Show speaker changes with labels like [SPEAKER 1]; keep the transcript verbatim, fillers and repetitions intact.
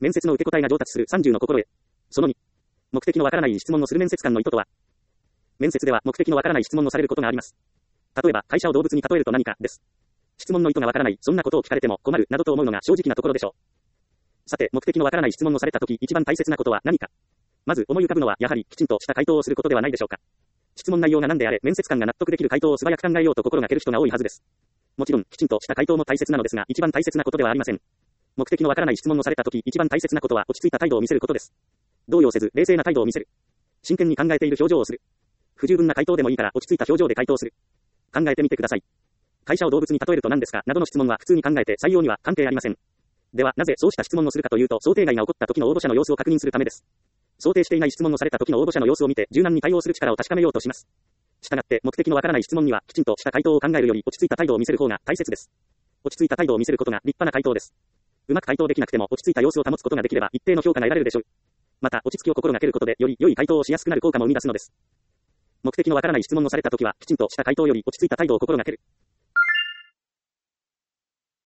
[SPEAKER 1] 面接の受け答えが上達するさんじゅうの心得。そのに、目的のわからない質問をする面接官の意図とは。面接では目的のわからない質問をされることがあります。例えば、会社を動物に例えると何かです。質問の意図がわからない、そんなことを聞かれても困る、などと思うのが正直なところでしょう。さて、目的のわからない質問をされたとき、一番大切なことは何か。まず思い浮かぶのはやはりきちんとした回答をすることではないでしょうか。質問内容が何であれ、面接官が納得できる回答を素早く考えようと心がける人が多いはずです。もちろん、きちんとした回答も大切なのですが、一番大切なことではありません。目的のわからない質問をされたとき、一番大切なことは落ち着いた態度を見せることです。動揺せず、冷静な態度を見せる。真剣に考えている表情をする。不十分な回答でもいいから落ち着いた表情で回答する。考えてみてください。会社を動物に例えると何ですかなどの質問は普通に考えて採用には関係ありません。では、なぜそうした質問をするかというと、想定外が起こった時の応募者の様子を確認するためです。想定していない質問をされた時の応募者の様子を見て、柔軟に対応する力を確かめようとします。したがって、目的のわからない質問には、きちんとした回答を考えるより落ち着いた態度を見せる方が大切です。落ち着いた態度を見せることが立派な回答です。うまく回答できなくても、落ち着いた様子を保つことができれば、一定の評価が得られるでしょう。また、落ち着きを心がけることで、より良い回答をしやすくなる効果も生み出すのです。目的のわからない質問をされた時は、きちんとした回答より落ち着いた態度を心がける。